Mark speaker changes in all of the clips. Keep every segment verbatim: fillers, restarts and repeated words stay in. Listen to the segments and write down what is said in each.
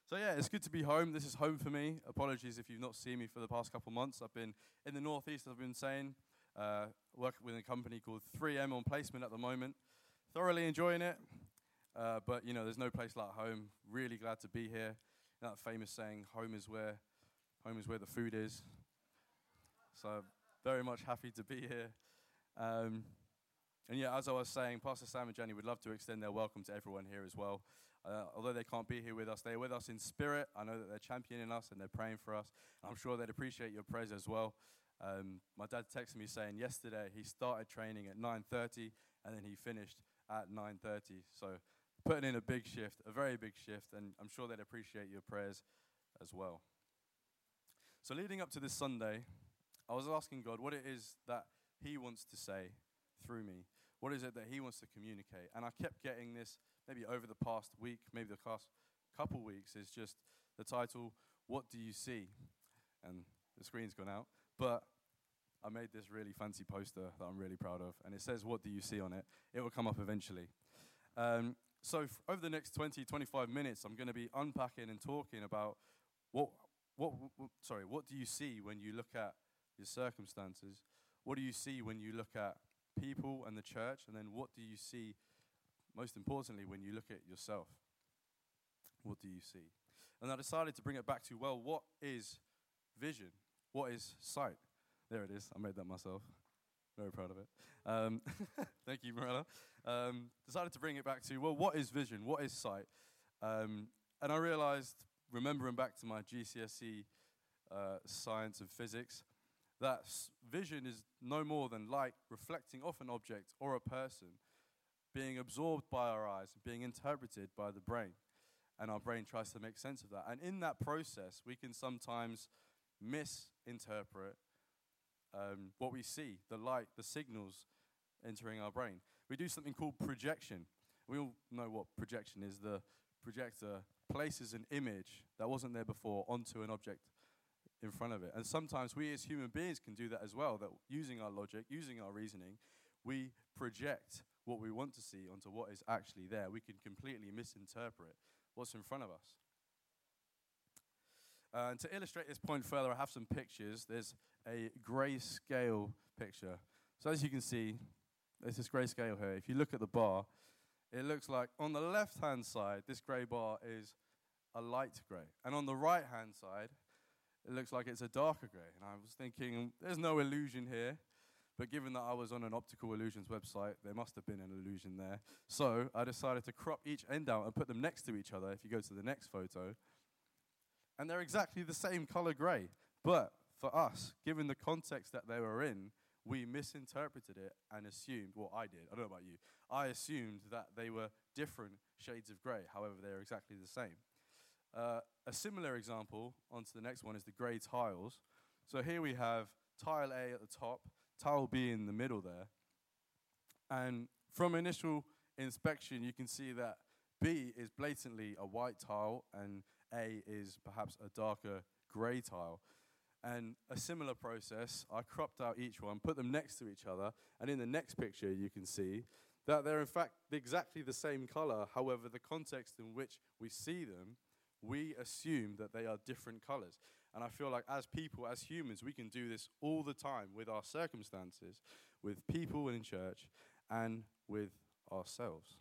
Speaker 1: So yeah, it's good to be home. This is home for me. Apologies if you've not seen me for the past couple of months. I've been in the Northeast, as I've been saying, uh, working with a company called three M on placement at the moment. Thoroughly enjoying it, uh, but you know, there's no place like home. Really glad to be here. You know that famous saying, home is where, home is where the food is. So very much happy to be here. Um, And yeah, as I was saying, Pastor Sam and Jenny would love to extend their welcome to everyone here as well. Uh, although they can't be here with us, they're with us in spirit. I know that they're championing us and they're praying for us. I'm sure they'd appreciate your prayers as well. Um, my dad texted me saying yesterday he started training at nine thirty and then he finished at nine thirty. So putting in a big shift, a very big shift, and I'm sure they'd appreciate your prayers as well. So leading up to this Sunday, I was asking God what it is that he wants to say through me. What is it that he wants to communicate? And I kept getting this, maybe over the past week, maybe the past couple weeks, is just the title, What Do You See? And the screen's gone out. But I made this really fancy poster that I'm really proud of. And it says, What Do You See on it? It will come up eventually. Um, so f- over the next twenty, twenty-five minutes, I'm going to be unpacking and talking about what, what, what, sorry, what do you see when you look at your circumstances? What do you see when you look at people and the church, and then what do you see, most importantly, when you look at yourself? What do you see? And I decided to bring it back to, well, what is vision? What is sight? There it is. I made that myself. Very proud of it. Um, thank you, Morella. Um, decided to bring it back to, well, what is vision? What is sight? Um, and I realized, remembering back to my G C S E uh, science and physics, that vision is no more than light reflecting off an object or a person, being absorbed by our eyes, being interpreted by the brain. And our brain tries to make sense of that. And in that process, we can sometimes misinterpret um, what we see, the light, the signals entering our brain. We do something called projection. We all know what projection is. The projector places an image that wasn't there before onto an object in front of it. And sometimes we as human beings can do that as well, that using our logic, using our reasoning, we project what we want to see onto what is actually there. We can completely misinterpret what's in front of us. Uh, and to illustrate this point further, I have some pictures. There's a grayscale picture. So as you can see, there's this grayscale here. If you look at the bar, it looks like on the left-hand side, this gray bar is a light gray. And on the right-hand side, it looks like it's a darker grey. And I was thinking, there's no illusion here. But given that I was on an optical illusions website, there must have been an illusion there. So I decided to crop each end out and put them next to each other, if you go to the next photo. And they're exactly the same color grey. But for us, given the context that they were in, we misinterpreted it and assumed, well, I did, I don't know about you, I assumed that they were different shades of grey. However, they're exactly the same. Uh, a similar example, onto the next one, is the grey tiles. So here we have tile A at the top, tile B in the middle there. And from initial inspection, you can see that B is blatantly a white tile and A is perhaps a darker grey tile. And a similar process, I cropped out each one, put them next to each other, and in the next picture you can see that they're in fact exactly the same color. However, the context in which we see them, we assume that they are different colors. And I feel like as people, as humans, we can do this all the time with our circumstances, with people in church, and with ourselves.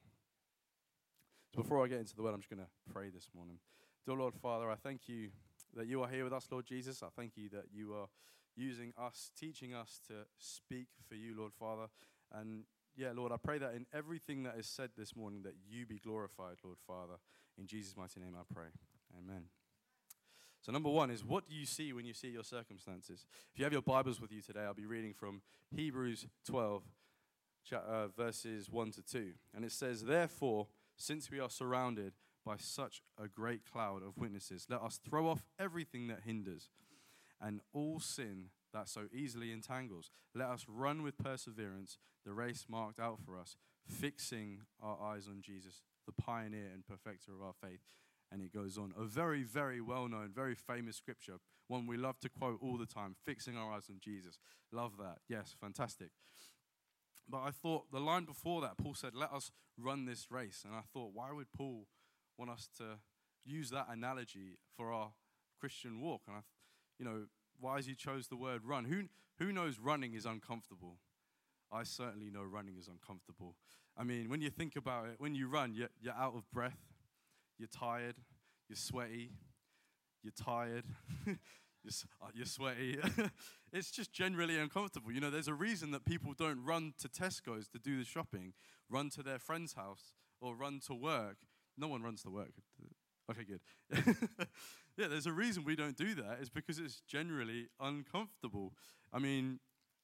Speaker 1: So before I get into the word, I'm just going to pray this morning. Dear Lord Father, I thank you that you are here with us, Lord Jesus. I thank you that you are using us, teaching us to speak for you, Lord Father. And yeah, Lord, I pray that in everything that is said this morning, that you be glorified, Lord Father. In Jesus' mighty name I pray. Amen. So number one is, what do you see when you see your circumstances? If you have your Bibles with you today, I'll be reading from Hebrews twelve, uh, verses one to two. And it says, therefore, since we are surrounded by such a great cloud of witnesses, let us throw off everything that hinders and all sin that so easily entangles. Let us run with perseverance the race marked out for us, fixing our eyes on Jesus, the pioneer and perfecter of our faith. And it goes on. A very, very well-known, very famous scripture, one we love to quote all the time, fixing our eyes on Jesus. Love that. Yes, fantastic. But I thought the line before that, Paul said, let us run this race. And I thought, why would Paul want us to use that analogy for our Christian walk. And I, you know, why has he chose the word run? Who who knows running is uncomfortable? I certainly know running is uncomfortable. I mean, when you think about it, when you run, you're, you're out of breath, you're tired, you're sweaty, you're tired, you're, uh, you're sweaty. It's just generally uncomfortable. You know, there's a reason that people don't run to Tesco's to do the shopping, run to their friend's house, or run to work. No one runs to work. Okay, good. Yeah, there's a reason we don't do that. It's because it's generally uncomfortable. I mean,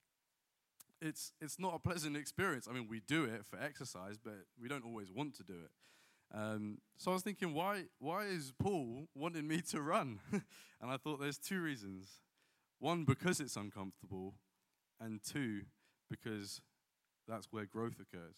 Speaker 1: it's it's not a pleasant experience. I mean, we do it for exercise, but we don't always want to do it. Um, so I was thinking, why why is Paul wanting me to run? And I thought there's two reasons. One, because it's uncomfortable, and two, because that's where growth occurs.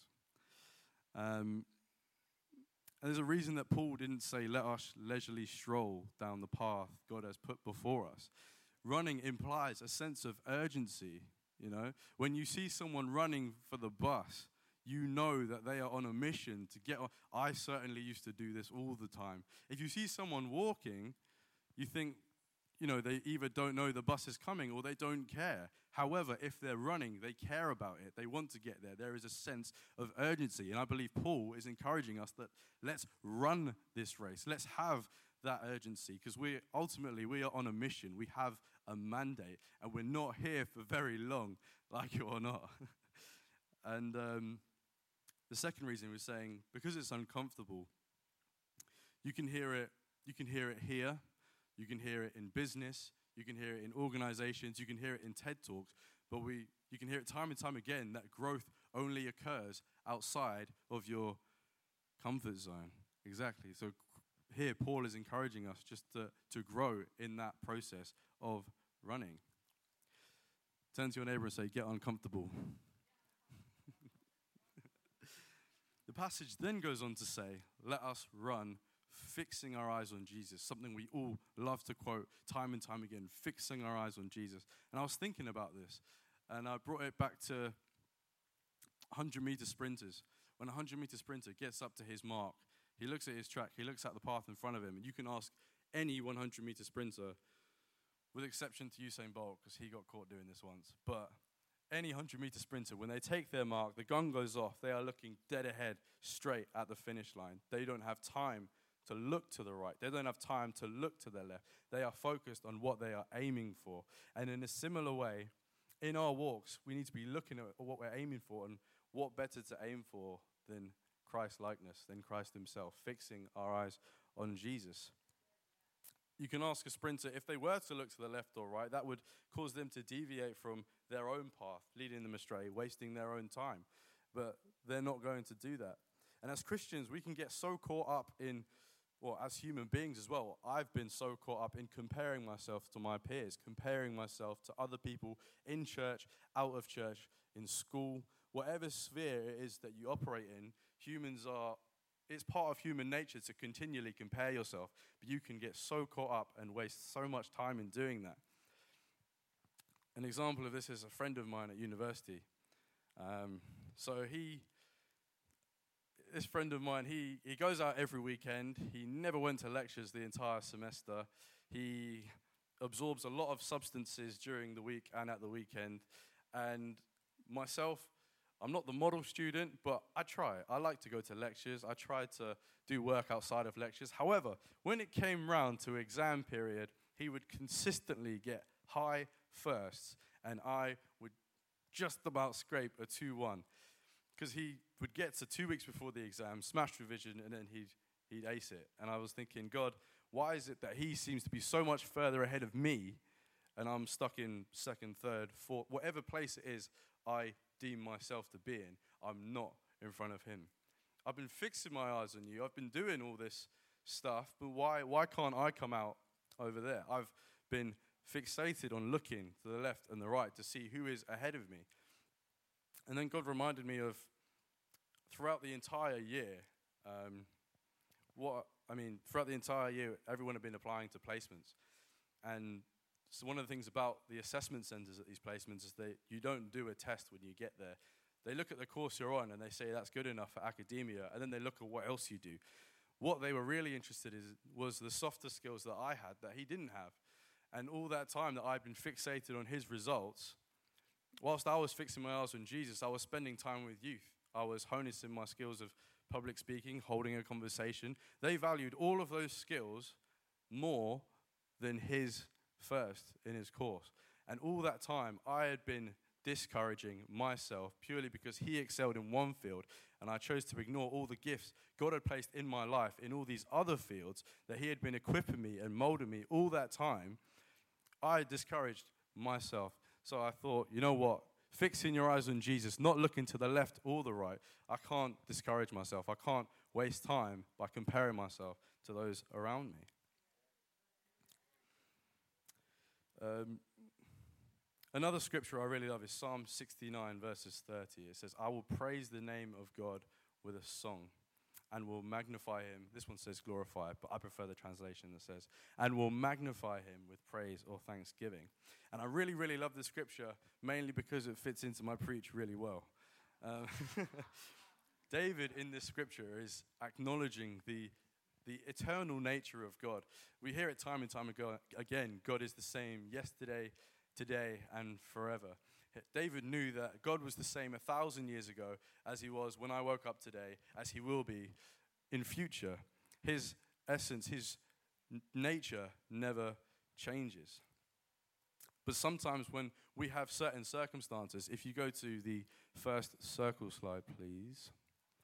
Speaker 1: Um, and there's a reason that Paul didn't say, let us leisurely stroll down the path God has put before us. Running implies a sense of urgency, you know. When you see someone running for the bus, you know that they are on a mission to get on. I certainly used to do this all the time. If you see someone walking, you think, you know, they either don't know the bus is coming or they don't care. However, if they're running, they care about it. They want to get there. There is a sense of urgency. And I believe Paul is encouraging us that let's run this race. Let's have that urgency, because we ultimately, we are on a mission. We have a mandate, and we're not here for very long, like it or not. And um, the second reason we're saying, because it's uncomfortable, you can hear it, you can hear it here. You can hear it in business, you can hear it in organizations, you can hear it in TED Talks, but we you can hear it time and time again that growth only occurs outside of your comfort zone. Exactly. So here Paul is encouraging us just to, to grow in that process of running. Turn to your neighbor and say, get uncomfortable. The passage then goes on to say, let us run fixing our eyes on Jesus, something we all love to quote time and time again, fixing our eyes on Jesus. And I was thinking about this, and I brought it back to one hundred meter sprinters. When a one hundred meter sprinter gets up to his mark, he looks at his track, he looks at the path in front of him, and you can ask any one hundred meter sprinter, with exception to Usain Bolt, because he got caught doing this once, but any one hundred meter sprinter, when they take their mark, the gun goes off, they are looking dead ahead, straight at the finish line. They don't have time to look to the right. They don't have time to look to their left. They are focused on what they are aiming for. And in a similar way, in our walks, we need to be looking at what we're aiming for, and what better to aim for than Christ-likeness, than Christ himself, fixing our eyes on Jesus. You can ask a sprinter, if they were to look to the left or right, that would cause them to deviate from their own path, leading them astray, wasting their own time. But they're not going to do that. And as Christians, we can get so caught up in, well, as human beings as well, I've been so caught up in comparing myself to my peers, comparing myself to other people in church, out of church, in school, whatever sphere it is that you operate in. Humans are, it's part of human nature to continually compare yourself, but you can get so caught up and waste so much time in doing that. An example of this is a friend of mine at university. Um, so he... This friend of mine, he, he goes out every weekend. He never went to lectures the entire semester. He absorbs a lot of substances during the week and at the weekend. And myself, I'm not the model student, but I try. I like to go to lectures. I try to do work outside of lectures. However, when it came round to exam period, he would consistently get high firsts, and I would just about scrape a two one. Because he would get to two weeks before the exam, smash revision, and then he'd, he'd ace it. And I was thinking, God, why is it that he seems to be so much further ahead of me, and I'm stuck in second, third, fourth, whatever place it is I deem myself to be in, I'm not in front of him. I've been fixing my eyes on you. I've been doing all this stuff, but why, why can't I come out over there? I've been fixated on looking to the left and the right to see who is ahead of me. And then God reminded me of, throughout the entire year, um, what, I mean, throughout the entire year, everyone had been applying to placements. And so one of the things about the assessment centers at these placements is that you don't do a test when you get there. They look at the course you're on and they say that's good enough for academia, and then they look at what else you do. what they were really interested in was the softer skills that I had that he didn't have. And all that time that I'd been fixated on his results, whilst I was fixing my eyes on Jesus, I was spending time with youth. I was honing my skills of public speaking, holding a conversation. They valued all of those skills more than his first in his course. And all that time, I had been discouraging myself purely because he excelled in one field, and I chose to ignore all the gifts God had placed in my life in all these other fields that he had been equipping me and molding me all that time. I discouraged myself. So I thought, you know what? Fixing your eyes on Jesus, not looking to the left or the right. I can't discourage myself. I can't waste time by comparing myself to those around me. Um, another scripture I really love is Psalm sixty-nine, verses thirty. It says, I will praise the name of God with a song and will magnify him. This one says glorify, but I prefer the translation that says, and will magnify him with praise or thanksgiving. And I really, really love this scripture, mainly because it fits into my preach really well. Um, David in this scripture is acknowledging the the eternal nature of God. We hear it time and time ago, again, God is the same yesterday, today, and forever. David knew that God was the same a thousand years ago as he was when I woke up today, as he will be in future. His essence, his n- nature never changes. But sometimes when we have certain circumstances, if you go to the first circle slide, please.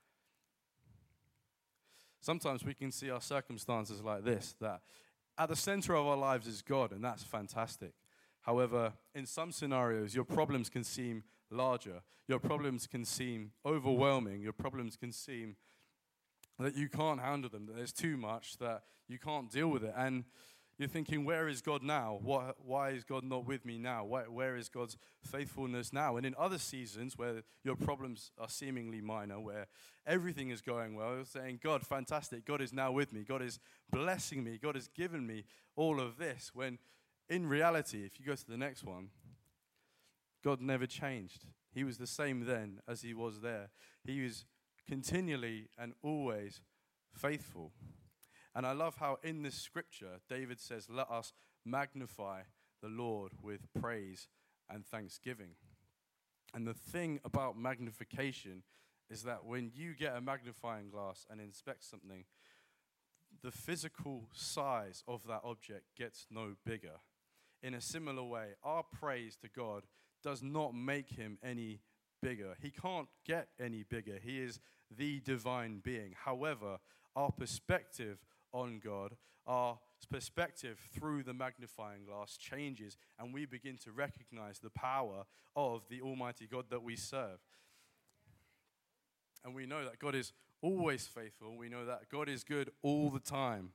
Speaker 1: Sometimes we can see our circumstances like this, that at the center of our lives is God, and that's fantastic. However, in some scenarios, your problems can seem larger. Your problems can seem overwhelming. Your problems can seem that you can't handle them, that there's too much, that you can't deal with it. And you're thinking, where is God now? Why, why is God not with me now? Why, where is God's faithfulness now? And in other seasons where your problems are seemingly minor, where everything is going well, you're saying, God, fantastic. God is now with me. God is blessing me. God has given me all of this. When in reality, if you go to the next one, God never changed. He was the same then as he was there. He was continually and always faithful. And I love how in this scripture, David says, let us magnify the Lord with praise and thanksgiving. And the thing about magnification is that when you get a magnifying glass and inspect something, the physical size of that object gets no bigger. In a similar way, our praise to God does not make him any bigger. He can't get any bigger. He is the divine being. However, our perspective on God, our perspective through the magnifying glass changes, and we begin to recognize the power of the Almighty God that we serve. And we know that God is always faithful. We know that God is good all the time.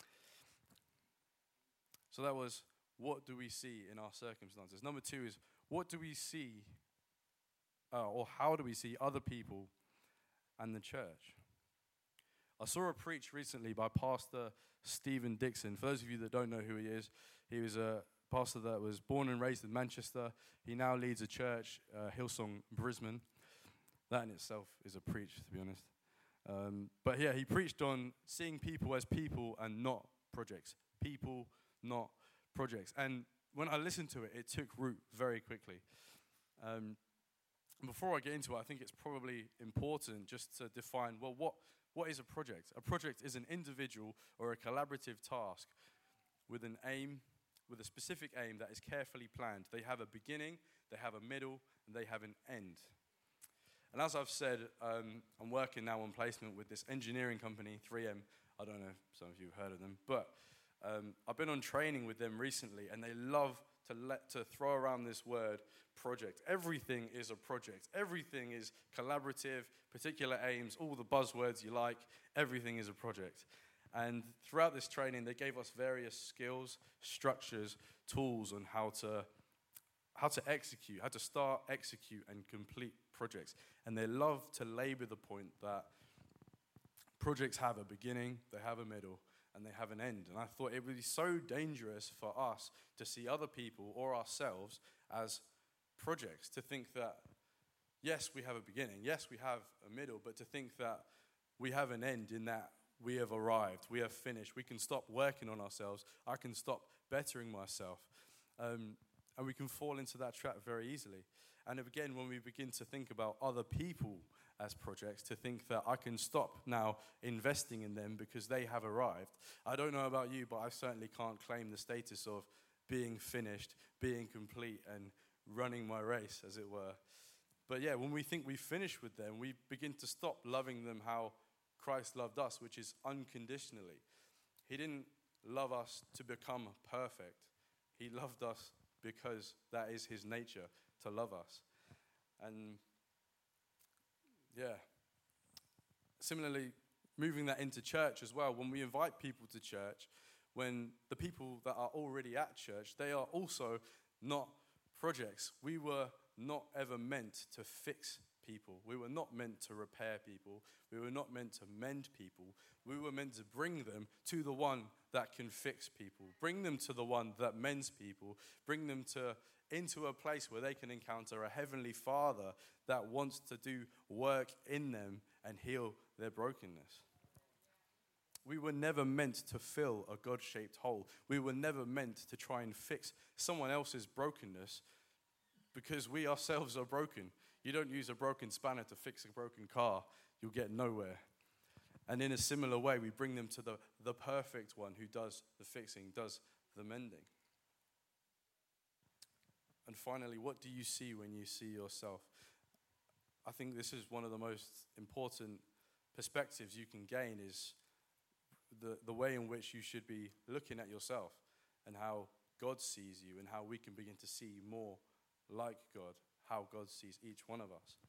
Speaker 1: So that was, what do we see in our circumstances? Number two is, what do we see, uh, or how do we see other people and the church? I saw a preach recently by Pastor Stephen Dixon. For those of you that don't know who he is, he was a pastor that was born and raised in Manchester. He now leads a church, uh, Hillsong Brisbane. That in itself is a preach, to be honest. Um, but yeah, he preached on seeing people as people and not projects. People, not projects. And when I listened to it, it took root very quickly. Um, before I get into it, I think it's probably important just to define, well, what What is a project? A project is an individual or a collaborative task with an aim, with a specific aim that is carefully planned. They have a beginning, they have a middle, and they have an end. And as I've said, um, I'm working now on placement with this engineering company, three M. I don't know if some of you have heard of them, but um, I've been on training with them recently, and they love to let to throw around this word project. Everything is a project. Everything is collaborative, particular aims, all the buzzwords you like. Everything is a project. And throughout this training, they gave us various skills, structures, tools on how to how to execute, how to start, execute, and complete projects. And they love to labor the point that projects have a beginning, they have a middle, and they have an end. And I thought it would be so dangerous for us to see other people or ourselves as projects, to think that, yes, we have a beginning, yes, we have a middle, but to think that we have an end in that we have arrived, we have finished, we can stop working on ourselves, I can stop bettering myself. Um, and we can fall into that trap very easily. And again, when we begin to think about other people as projects, to think that I can stop now investing in them because they have arrived. I don't know about you, but I certainly can't claim the status of being finished, being complete, and running my race, as it were. But yeah, when we think we've finished with them, we begin to stop loving them how Christ loved us, which is unconditionally. He didn't love us to become perfect. He loved us because that is his nature, to love us. And yeah, similarly, moving that into church as well, when we invite people to church, when the people that are already at church, they are also not projects. We were not ever meant to fix people. We were not meant to repair people. We were not meant to mend people. We were meant to bring them to the one that can fix people. Bring them to the one that mends people. Bring them to into a place where they can encounter a heavenly Father that wants to do work in them and heal their brokenness. We were never meant to fill a God-shaped hole. We were never meant to try and fix someone else's brokenness because we ourselves are broken. You don't use a broken spanner to fix a broken car. You'll get nowhere. And in a similar way, we bring them to the, the perfect one who does the fixing, does the mending. And finally, what do you see when you see yourself? I think this is one of the most important perspectives you can gain is the, the way in which you should be looking at yourself and how God sees you and how we can begin to see more like God, how God sees each one of us.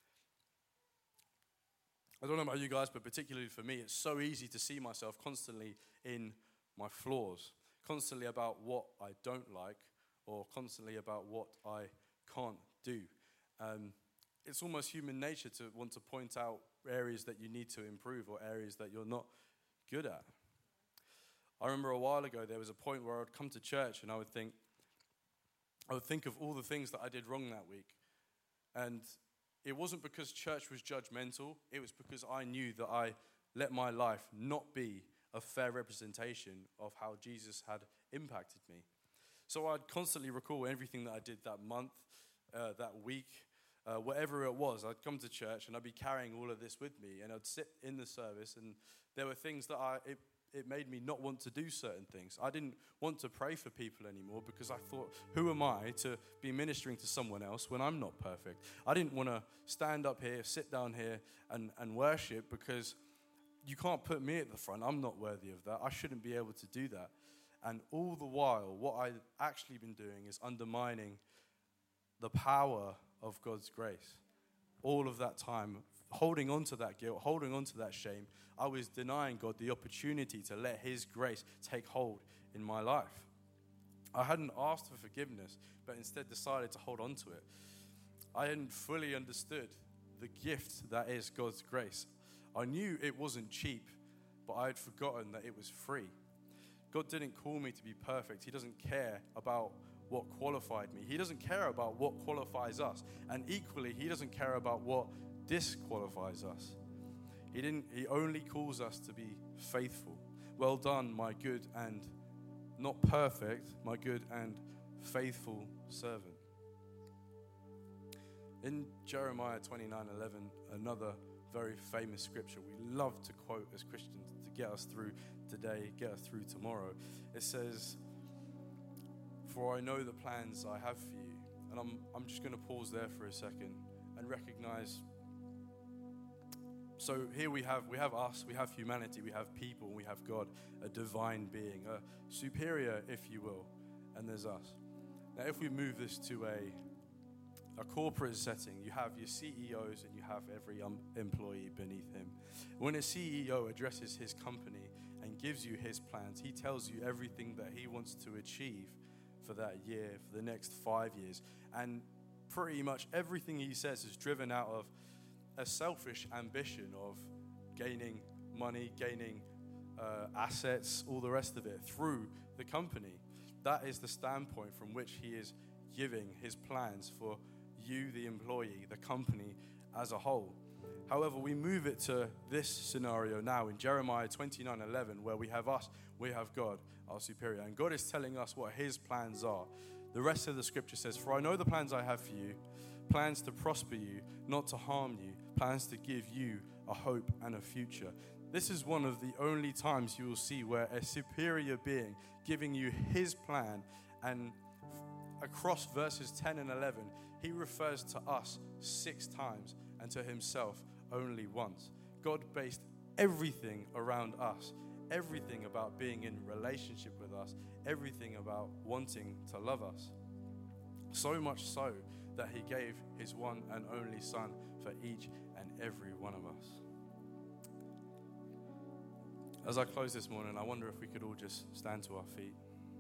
Speaker 1: I don't know about you guys, but particularly for me, it's so easy to see myself constantly in my flaws, constantly about what I don't like, or constantly about what I can't do. Um, it's almost human nature to want to point out areas that you need to improve or areas that you're not good at. I remember a while ago there was a point where I would come to church and I would think, I would think of all the things that I did wrong that week. And it wasn't because church was judgmental, it was because I knew that I let my life not be a fair representation of how Jesus had impacted me. So I'd constantly recall everything that I did that month, uh, that week, uh, whatever it was. I'd come to church and I'd be carrying all of this with me, and I'd sit in the service, and there were things that I it, it made me not want to do certain things. I didn't want to pray for people anymore because I thought, who am I to be ministering to someone else when I'm not perfect? I didn't want to stand up here, sit down here, and, and worship because you can't put me at the front. I'm not worthy of that. I shouldn't be able to do that. And all the while, what I've actually been doing is undermining the power of God's grace. All of that time, holding on to that guilt, holding on to that shame, I was denying God the opportunity to let his grace take hold in my life. I hadn't asked for forgiveness, but instead decided to hold on to it. I hadn't fully understood the gift that is God's grace. I knew it wasn't cheap, but I had forgotten that it was free. God didn't call me to be perfect. He doesn't care about what qualified me. He doesn't care about what qualifies us. And equally, he doesn't care about what disqualifies us. He didn't. He only calls us to be faithful. Well done, my good and not perfect, my good and faithful servant. In Jeremiah twenty-nine eleven, another very famous scripture we love to quote as Christians to get us through today, get us through tomorrow. It says, "For I know the plans I have for you." And I'm I'm just going to pause there for a second and recognize. So here we have we have us, we have humanity, we have people, we have God, a divine being, a superior, if you will, and there's us. Now, if we move this to a a corporate setting, you have your C E Os and you have every um, employee beneath him. When a C E O addresses his company and gives you his plans, he tells you everything that he wants to achieve for that year, for the next five years. And pretty much everything he says is driven out of a selfish ambition of gaining money, gaining uh, assets, all the rest of it through the company. That is the standpoint from which he is giving his plans for you, the employee, the company as a whole. However, we move it to this scenario now in Jeremiah twenty-nine eleven, where we have us, we have God, our superior. And God is telling us what his plans are. The rest of the scripture says, "For I know the plans I have for you, plans to prosper you, not to harm you, plans to give you a hope and a future." This is one of the only times you will see where a superior being giving you his plan, and across verses ten and eleven, he refers to us six times and to himself only once. God based everything around us, everything about being in relationship with us, everything about wanting to love us. So much so that he gave his one and only Son for each and every one of us. As I close this morning, I wonder if we could all just stand to our feet.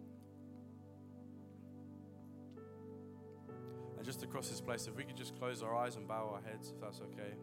Speaker 1: And just across this place, if we could just close our eyes and bow our heads, if that's okay.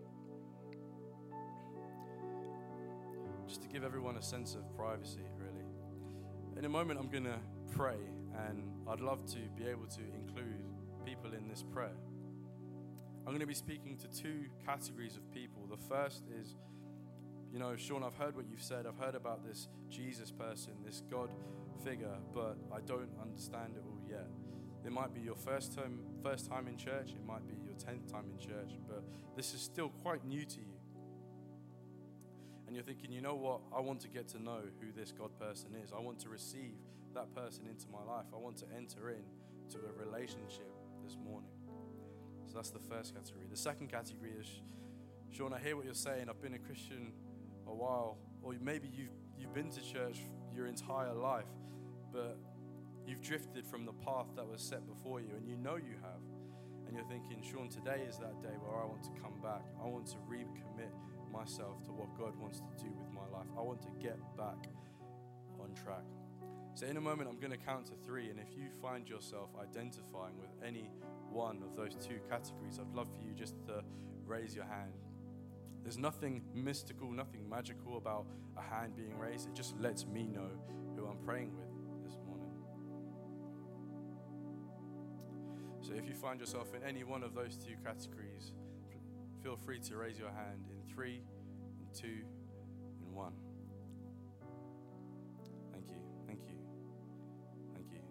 Speaker 1: Just to give everyone a sense of privacy, really. In a moment, I'm going to pray, and I'd love to be able to include people in this prayer. I'm going to be speaking to two categories of people. The first is, you know, Sean, I've heard what you've said. I've heard about this Jesus person, this God figure, but I don't understand it all yet. It might be your first time, first time in church. It might be your tenth time in church, but this is still quite new to you. And you're thinking, you know what? I want to get to know who this God person is. I want to receive that person into my life. I want to enter into a relationship this morning. So that's the first category. The second category is, Sean, I hear what you're saying. I've been a Christian a while, or maybe you've you've been to church your entire life, but you've drifted from the path that was set before you, and you know you have. And you're thinking, Sean, today is that day where I want to come back. I want to recommit myself to what God wants to do with my life. I want to get back on track. So in a moment, I'm going to count to three, and if you find yourself identifying with any one of those two categories, I'd love for you just to raise your hand. There's nothing mystical, nothing magical about a hand being raised. It just lets me know who I'm praying with this morning. So if you find yourself in any one of those two categories, feel free to raise your hand in three, in two, in one. Thank you, thank you, thank you.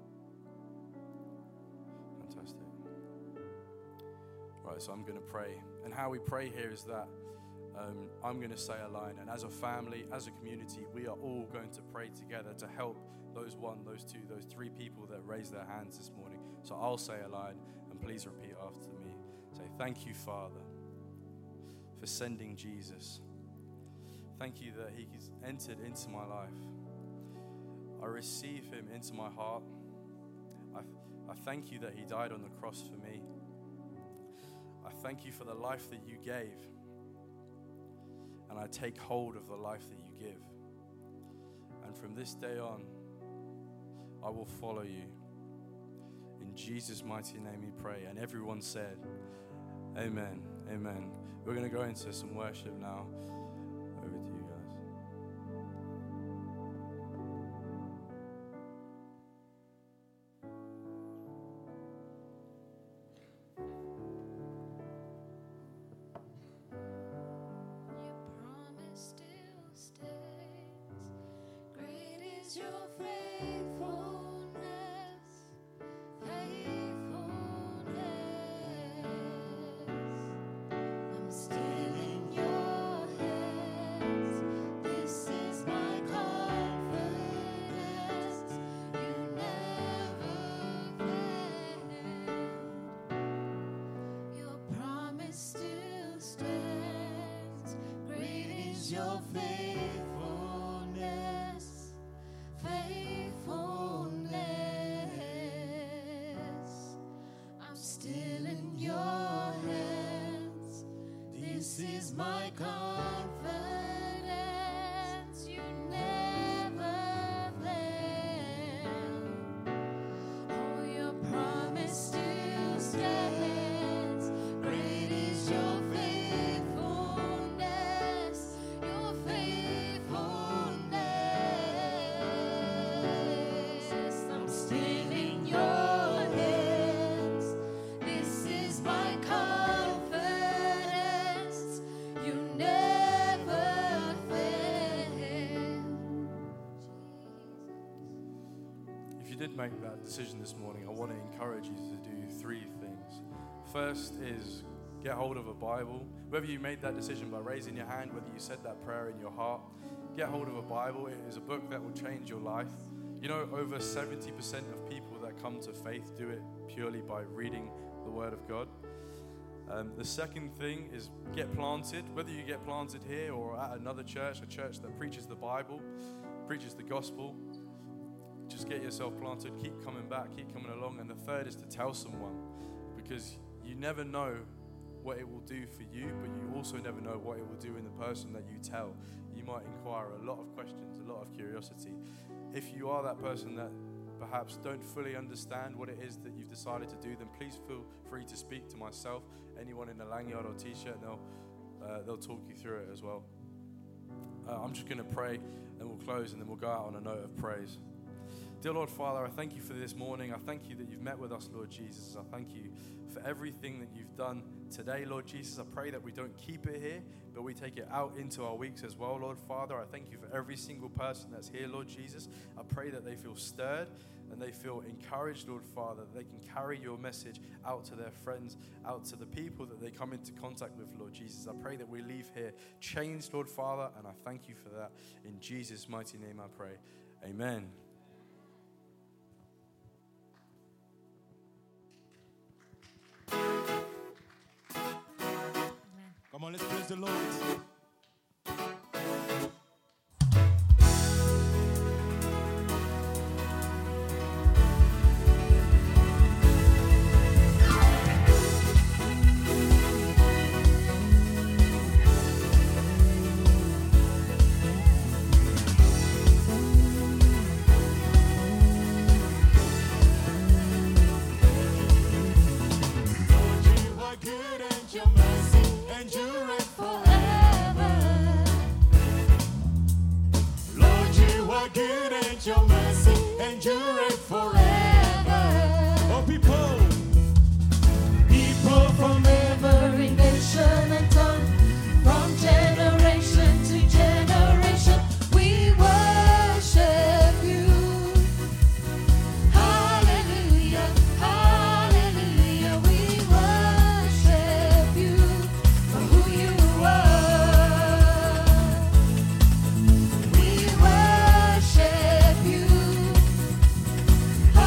Speaker 1: Fantastic. Right, so I'm going to pray. And how we pray here is that um, I'm going to say a line, and as a family, as a community, we are all going to pray together to help those one, those two, those three people that raised their hands this morning. So I'll say a line, and please repeat after me. Say, thank you, Father, for sending Jesus. Thank you that he has entered into my life. I receive him into my heart. I, I thank you that he died on the cross for me. I thank you for the life that you gave. And I take hold of the life that you give. And from this day on, I will follow you. In Jesus' mighty name we pray. And everyone said, amen, amen. We're going to go into some worship now. Over to you guys.
Speaker 2: Your faithfulness, faithfulness. I'm still in your hands. This is my confidence. You never fail. Oh, your promise still stands. Great is your faithfulness. Your faithfulness. I'm still in your hands. This is my confidence.
Speaker 1: you did make that decision this morning, I want to encourage you to do three things. First is get hold of a Bible. Whether you made that decision by raising your hand, whether you said that prayer in your heart, get hold of a Bible. It is a book that will change your life. You know, over seventy percent of people that come to faith do it purely by reading the Word of God. Um, the second thing is get planted. Whether you get planted here or at another church, a church that preaches the Bible, preaches the gospel, just get yourself planted. Keep coming back, keep coming along. And the third is to tell someone, because you never know what it will do for you, but you also never know what it will do in the person that you tell. You might inquire a lot of questions, a lot of curiosity. If you are that person that perhaps don't fully understand what it is that you've decided to do, then please feel free to speak to myself, anyone in a lanyard or t-shirt, and they'll, uh, they'll talk you through it as well. Uh, I'm just going to pray, and we'll close, and then we'll go out on a note of praise. Dear Lord Father, I thank you for this morning. I thank you that you've met with us, Lord Jesus. I thank you for everything that you've done today, Lord Jesus. I pray that we don't keep it here, but we take it out into our weeks as well, Lord Father. I thank you for every single person that's here, Lord Jesus. I pray that they feel stirred and they feel encouraged, Lord Father, that they can carry your message out to their friends, out to the people that they come into contact with, Lord Jesus. I pray that we leave here changed, Lord Father, and I thank you for that. In Jesus' mighty name I pray. Amen.
Speaker 3: Come on, let's praise the Lord.
Speaker 2: Your mercy endureth forever.
Speaker 3: Oh, people,
Speaker 2: people from every nation and tongue, from generation to generation, we worship you. Hallelujah, hallelujah, we worship you for who you are. We worship you.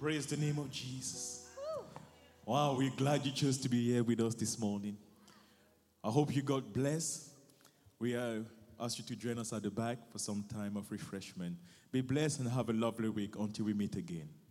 Speaker 3: Praise the name of Jesus. Wow, we're glad you chose to be here with us this morning. I hope you got blessed. We uh, ask you to join us at the back for some time of refreshment. Be blessed and have a lovely week until we meet again.